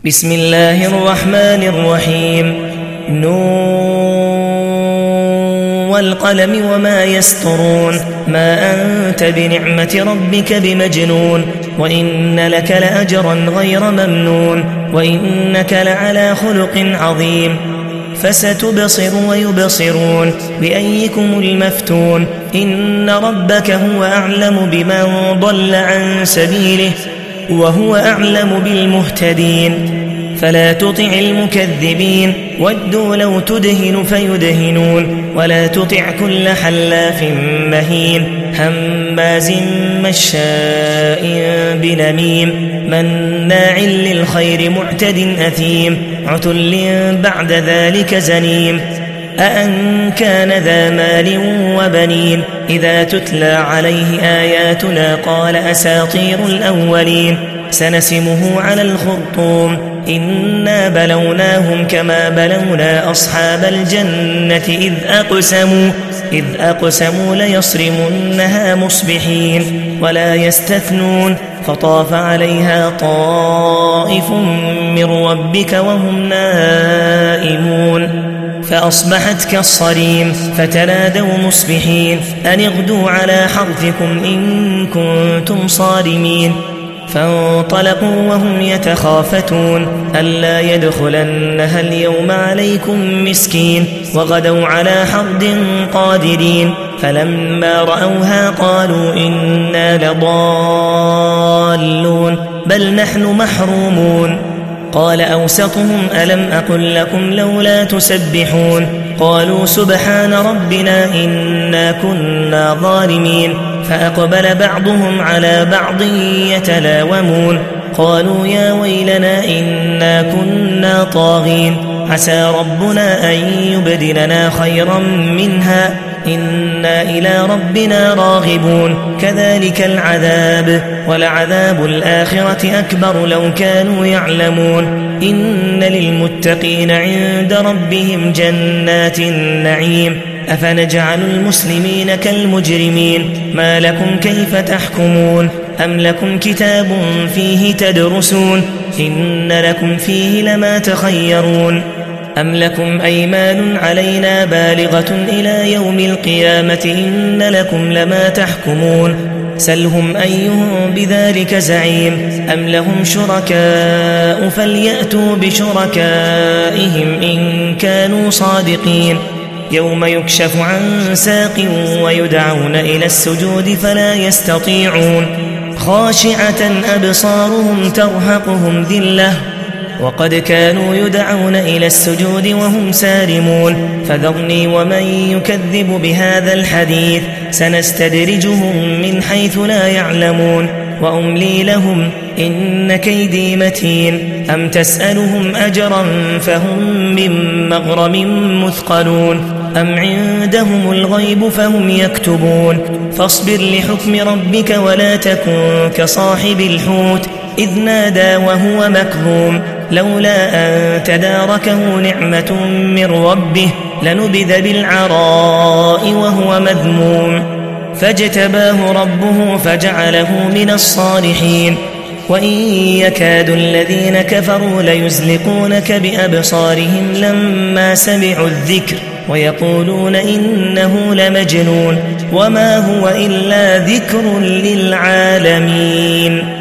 بسم الله الرحمن الرحيم. نون والقلم وما يسطرون ما أنت بنعمة ربك بمجنون وإن لك لأجرا غير ممنون وإنك لعلى خلق عظيم فستبصر ويبصرون بأيكم المفتون إن ربك هو أعلم بمن ضل عن سبيله وهو أعلم بالمهتدين فلا تطع المكذبين ودوا لو تدهن فيدهنون ولا تطع كل حلاف مهين هماز مشاء بنميم مناع للخير معتد أثيم عتل بعد ذلك زنيم أأن كان ذا مال وبنين إذا تتلى عليه آياتنا قال أساطير الأولين سنسمه على الخرطوم إنا بلوناهم كما بلونا أصحاب الجنة إذ أقسموا ليصرمنها مصبحين ولا يستثنون فطاف عليها طائف من ربك وهم نائمون فأصبحت كالصريم فتنادوا مصبحين أن اغدوا على حرثكم إن كنتم صارمين فانطلقوا وهم يتخافتون ألا يدخلنها اليوم عليكم مسكين وغدوا على حرد قادرين فلما رأوها قالوا إنا لضالون بل نحن محرومون قال أوسطهم ألم أقل لكم لولا تسبحون قالوا سبحان ربنا إنا كنا ظالمين فأقبل بعضهم على بعض يتلاومون قالوا يا ويلنا إنا كنا طاغين عسى ربنا أن يبدلنا خيرا منها إنا إلى ربنا راغبون كذلك العذاب ولعذاب الآخرة أكبر لو كانوا يعلمون إن للمتقين عند ربهم جنات النعيم أفنجعل المسلمين كالمجرمين ما لكم كيف تحكمون أم لكم كتاب فيه تدرسون إن لكم فيه لما تخيرون أم لكم أيمان علينا بالغة إلى يوم القيامة إن لكم لما تحكمون سلهم أيهم بذلك زعيم أم لهم شركاء فليأتوا بشركائهم إن كانوا صادقين يوم يكشف عن ساق ويدعون إلى السجود فلا يستطيعون خاشعة أبصارهم ترهقهم ذلة وقد كانوا يدعون إلى السجود وهم سالمون فذرني ومن يكذب بهذا الحديث سنستدرجهم من حيث لا يعلمون وأملي لهم إن كيدي متين أم تسألهم أجرا فهم من مغرم مثقلون أم عندهم الغيب فهم يكتبون فاصبر لحكم ربك ولا تكن كصاحب الحوت إذ نادى وهو مكظوم لولا أن تداركه نعمة من ربه لنبذ بالعراء وهو مذموم فاجتباه ربه فجعله من الصالحين وإن يكاد الذين كفروا ليزلقونك بأبصارهم لما سمعوا الذكر ويقولون إنه لمجنون وما هو إلا ذكر للعالمين.